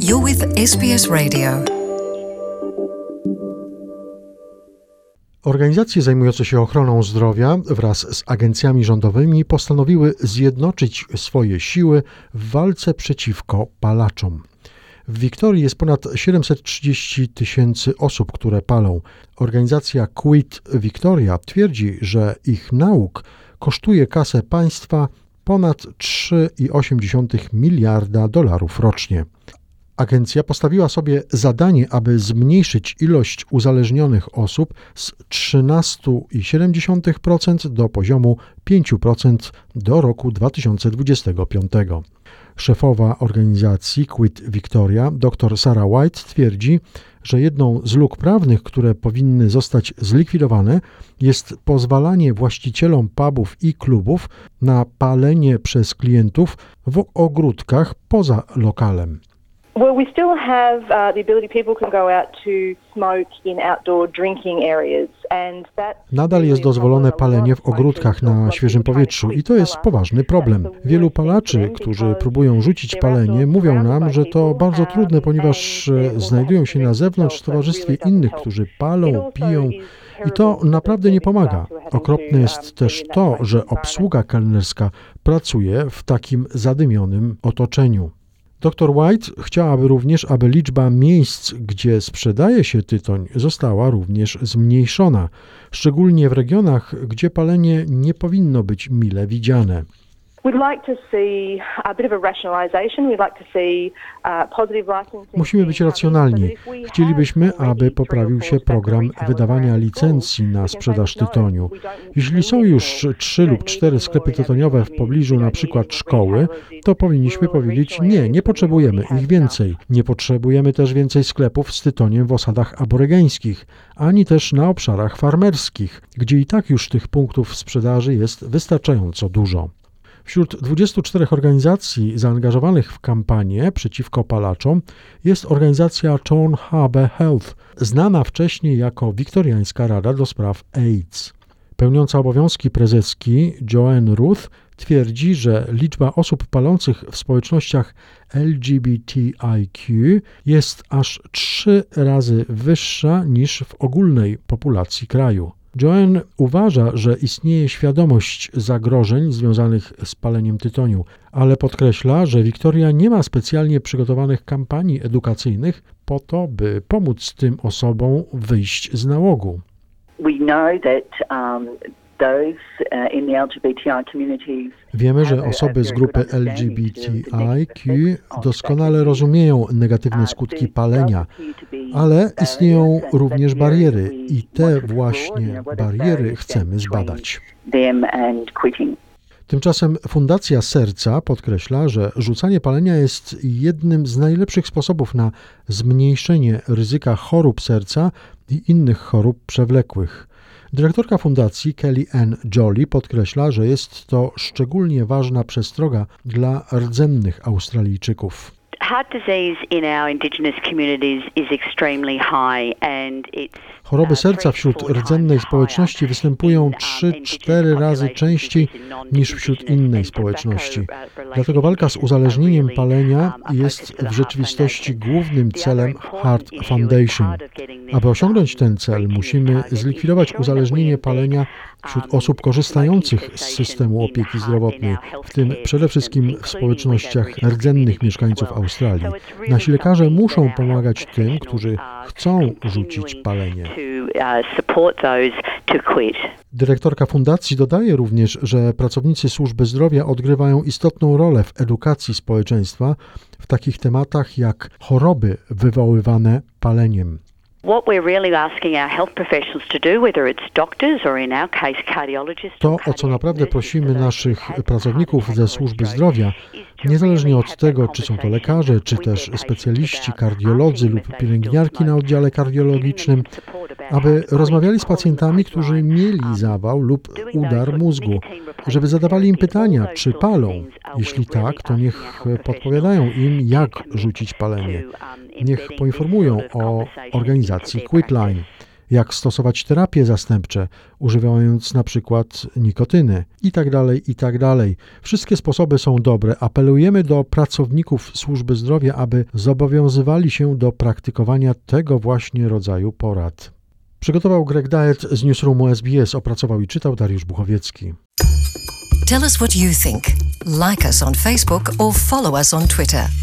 You're with SBS Radio. Organizacje zajmujące się ochroną zdrowia wraz z agencjami rządowymi postanowiły zjednoczyć swoje siły w walce przeciwko palaczom. W Wiktorii jest ponad 730 000 osób, które palą. Organizacja Quit Victoria twierdzi, że ich nauk kosztuje kasę państwa ponad $3,8 miliarda rocznie. Agencja postawiła sobie zadanie, aby zmniejszyć ilość uzależnionych osób z 13,7% do poziomu 5% do roku 2025. Szefowa organizacji Quit Victoria, dr Sarah White, twierdzi, że jedną z luk prawnych, które powinny zostać zlikwidowane, jest pozwalanie właścicielom pubów i klubów na palenie przez klientów w ogródkach poza lokalem. Well, we still have the ability, people can go out to smoke in outdoor drinking areas and that... Nadal jest dozwolone palenie w ogródkach na świeżym powietrzu i to jest poważny problem. Wielu palaczy, którzy próbują rzucić palenie, mówią nam, że to bardzo trudne, ponieważ znajdują się na zewnątrz w towarzystwie innych, którzy palą, piją i to naprawdę nie pomaga. Okropne jest też to, że obsługa kelnerska pracuje w takim zadymionym otoczeniu. Dr White chciałaby również, aby liczba miejsc, gdzie sprzedaje się tytoń, została również zmniejszona, szczególnie w regionach, gdzie palenie nie powinno być mile widziane. Musimy być racjonalni. Chcielibyśmy, aby poprawił się program wydawania licencji na sprzedaż tytoniu. Jeśli są już 3 lub 4 sklepy tytoniowe w pobliżu na przykład szkoły, to powinniśmy powiedzieć nie potrzebujemy ich więcej. Nie potrzebujemy też więcej sklepów z tytoniem w osadach aborygeńskich, ani też na obszarach farmerskich, gdzie i tak już tych punktów sprzedaży jest wystarczająco dużo. Wśród 24 organizacji zaangażowanych w kampanię przeciwko palaczom jest organizacja Thorn Harbour Health, znana wcześniej jako Wiktoriańska Rada do Spraw AIDS. Pełniąca obowiązki prezeski Joanne Ruth twierdzi, że liczba osób palących w społecznościach LGBTIQ jest aż 3 razy wyższa niż w ogólnej populacji kraju. Joanne uważa, że istnieje świadomość zagrożeń związanych z paleniem tytoniu, ale podkreśla, że Wiktoria nie ma specjalnie przygotowanych kampanii edukacyjnych po to, by pomóc tym osobom wyjść z nałogu. Wiemy, że osoby z grupy LGBTIQ doskonale rozumieją negatywne skutki palenia, ale istnieją również bariery i te właśnie bariery chcemy zbadać. Tymczasem Fundacja Serca podkreśla, że rzucanie palenia jest jednym z najlepszych sposobów na zmniejszenie ryzyka chorób serca i innych chorób przewlekłych. Dyrektorka fundacji Kelly Ann Jolly podkreśla, że jest to szczególnie ważna przestroga dla rdzennych Australijczyków. Choroby serca wśród rdzennej społeczności występują 3-4 razy częściej niż wśród innej społeczności. Dlatego walka z uzależnieniem palenia jest w rzeczywistości głównym celem Heart Foundation. Aby osiągnąć ten cel, musimy zlikwidować uzależnienie palenia wśród osób korzystających z systemu opieki zdrowotnej, w tym przede wszystkim w społecznościach rdzennych mieszkańców Australii. Nasi lekarze muszą pomagać tym, którzy chcą rzucić palenie. Dyrektorka fundacji dodaje również, że pracownicy służby zdrowia odgrywają istotną rolę w edukacji społeczeństwa w takich tematach jak choroby wywoływane paleniem. To, o co naprawdę prosimy naszych pracowników ze służby zdrowia, niezależnie od tego, czy są to lekarze, czy też specjaliści, kardiolodzy lub pielęgniarki na oddziale kardiologicznym, aby rozmawiali z pacjentami, którzy mieli zawał lub udar mózgu, żeby zadawali im pytania, czy palą. Jeśli tak, to niech podpowiadają im, jak rzucić palenie. Niech poinformują o organizacji Quitline. jak stosować terapie zastępcze, używając na przykład nikotyny itd. Wszystkie sposoby są dobre. Apelujemy do pracowników służby zdrowia, aby zobowiązywali się do praktykowania tego właśnie rodzaju porad. Przygotował Greg Diet z Newsroomu SBS, opracował i czytał Dariusz Buchowiecki. Tell us what you think. Like us on Facebook or follow us on Twitter.